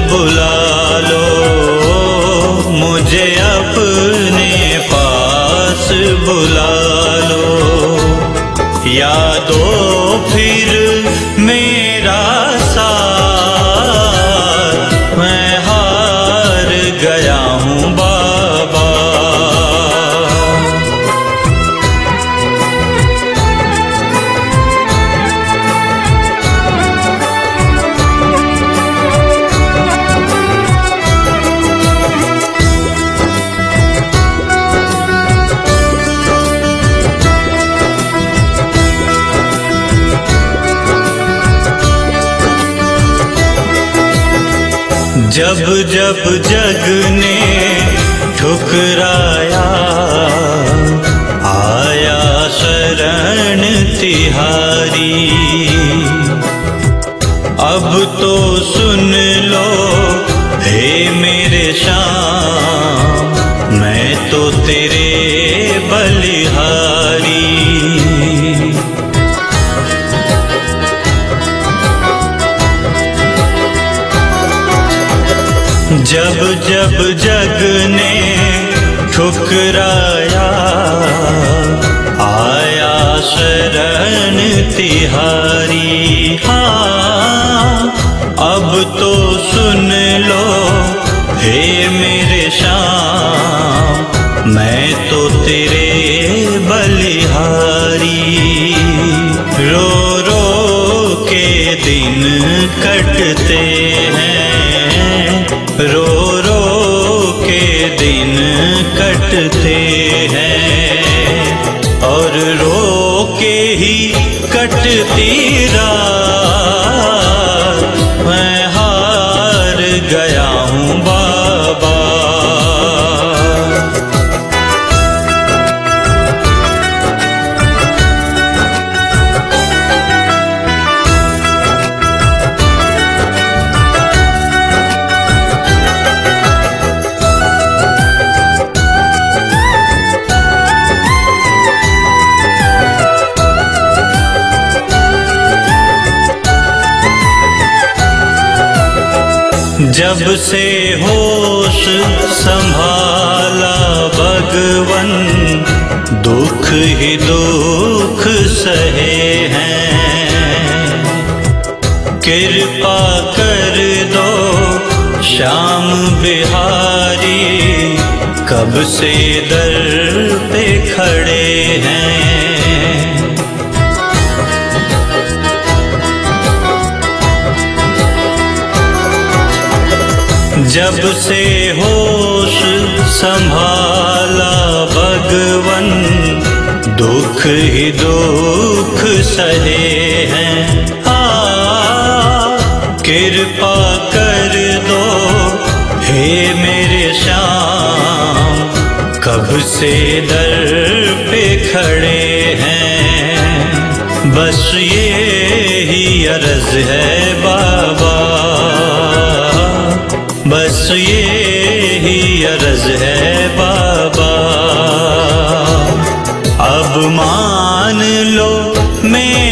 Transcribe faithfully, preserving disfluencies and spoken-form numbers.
बुला लो, मुझे अपने पास बुला लो। यादो फिर मेरा साथ, मैं हार गया हूँ बाबा। जब जब जग ने ठुकराया, आया शरण तिहारी। अब तो सुन लो हे मेरे श्याम, मैं तो तेरे बलिहारी। जब जब जग ने ठुकराया, आया शरण तिहारी। हाँ, अब तो सुन लो हे मेरे श्याम, मैं तो तेरे बलिहारी। रो रो के दिन कटते हैं, रो रो के दिन कटते हैं, और रो के ही कटती रात, मैं हार गया हूँ बाबा। जब से होश संभाला भगवन, दुख ही दुख सहे हैं। कृपा कर दो श्याम बिहारी, कब से दर पे खड़े हैं। जब से होश संभाला भगवन, दुख ही दुख सहे हैं। आ, कृपा कर दो हे मेरे श्याम, कब से दर पे खड़े हैं। बस ये ही अर्ज है बाबा, बस ये ही अर्ज है बाबा। अब मान लो मैं